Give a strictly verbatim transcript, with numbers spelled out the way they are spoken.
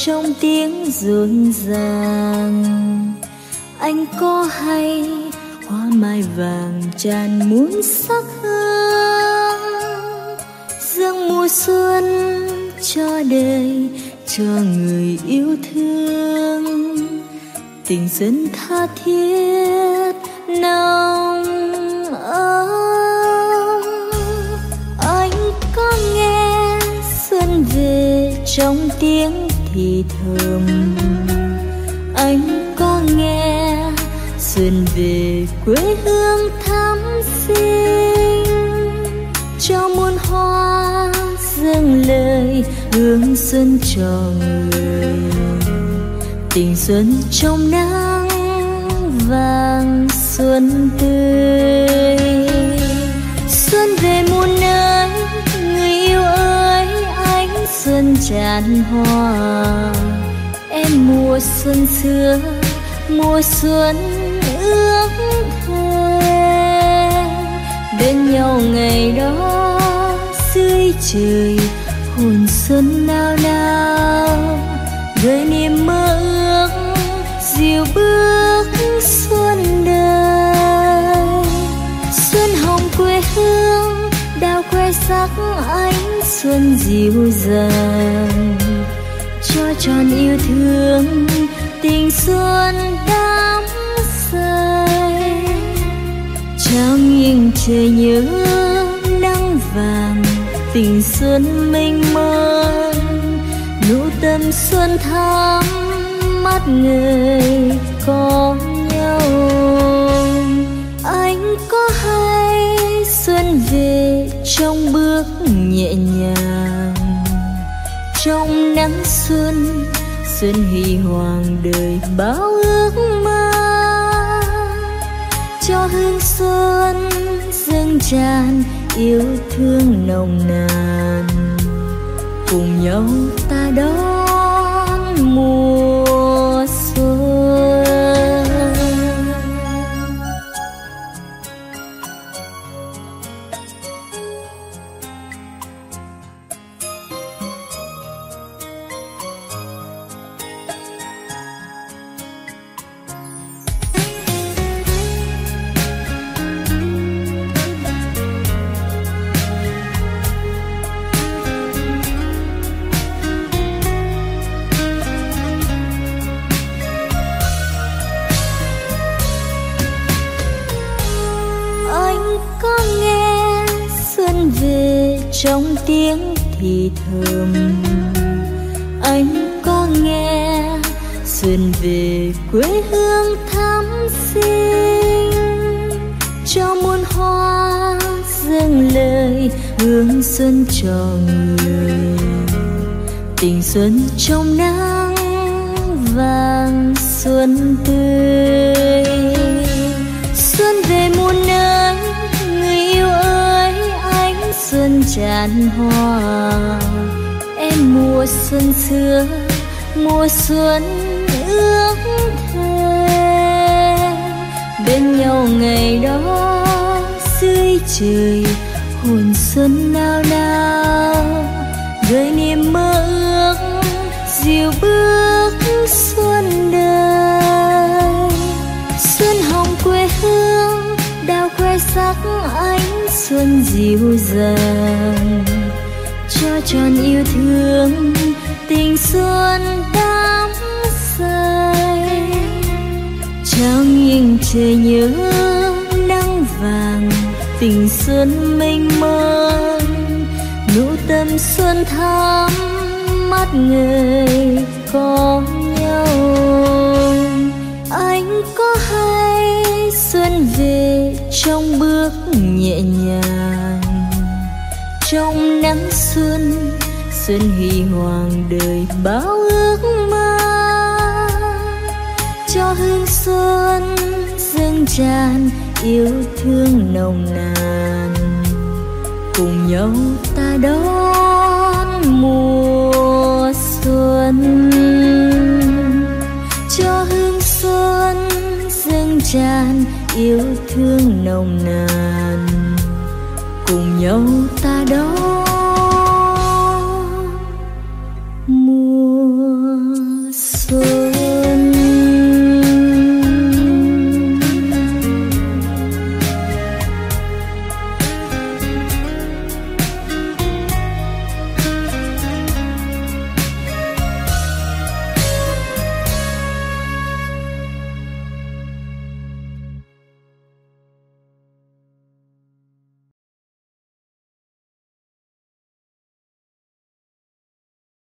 trong tiếng rộn ràng. Anh có hay hoa mai vàng tràn muôn sắc hương, dâng mùa xuân cho đời, cho người yêu thương. Tình dân tha thiết nồng ấm. Anh có nghe xuân về trong tiếng thì thầm, anh có nghe xuân về quê hương thắm xinh, cho muôn hoa dâng lời hương xuân cho người. Tình xuân trong nắng vàng xuân tươi, xuân về muôn nơi người yêu ơi, ánh xuân tràn hoa. Em mùa xuân xưa, mùa xuân ước thề, bên nhau ngày đó dưới trời hồn xuân nao nao, gợi niềm mơ ước dìu bước xuân đời. Xuân hồng quê hương đào khoe sắc ánh xuân dịu dàng, cho tròn yêu thương tình xuân đắm say. Trong những trời nhớ nắng vàng tình xuân mênh mông, nụ tâm xuân thắm mắt người có nhau. Anh có hay xuân về trong bước nhẹ nhàng, trong nắng xuân xuân huy hoàng đời bao ước mơ, cho hương xuân dâng tràn yêu thương nồng nàn. Cùng nhau ta đón mùa xuân. Trong tiếng thì thầm, anh có nghe xuân về quê hương thắm xinh, cho muôn hoa dâng lời hương xuân cho người. Tình xuân trong nắng vàng xuân tươi, xuân về muôn nơi người yêu ơi, ánh xuân tràn hoa. Em mùa xuân xưa, mùa xuân ước thề, bên nhau ngày đó dưới trời hồn xuân nao nao, gợi niềm mơ ước dìu bước xuân đời. Xuân hồng quê hương đào khoe sắc ánh xuân dịu dàng, cho tròn yêu thương tình xuân đắm say. Trong những trời nhớ nắng vàng tình xuân mênh mông, nụ tâm xuân thắm mắt người có nhau. Anh có hay xuân về trong bước nhẹ nhàng, trong nắng xuân xuân huy hoàng đời bao ước mơ, cho hương xuân dâng tràn yêu thương nồng nàn. Cùng nhau ta đón mùa xuân, cho hương xuân dâng tràn yêu thương nồng nàn. Cùng nhau ta đón